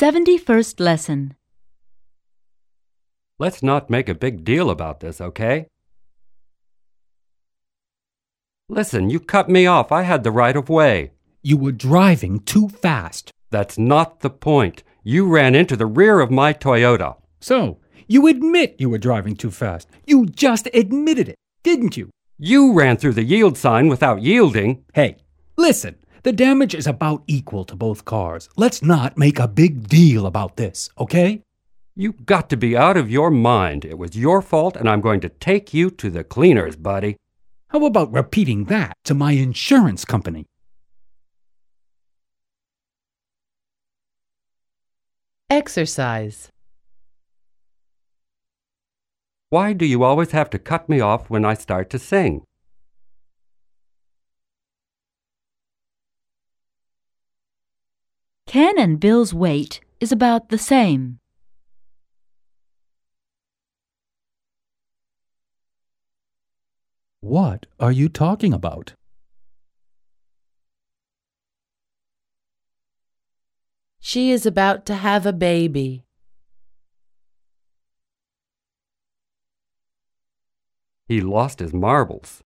71st lesson. Let's not make a big deal about this, okay? Listen, you cut me off. I had the right of way. You were driving too fast. That's not the point. You ran into the rear of my Toyota. So, you admit you were driving too fast. You just admitted it, didn't you? You ran through the yield sign without yielding. Hey, listen. The damage is about equal to both cars. Let's not make a big deal about this, okay? You got to be out of your mind. It was your fault, and I'm going to take you to the cleaners, buddy. How about repeating that to my insurance company? Exercise. Why do you always have to cut me off when I start to sing? Ken and Bill's weight is about the same. What are you talking about? She is about to have a baby. He lost his marbles.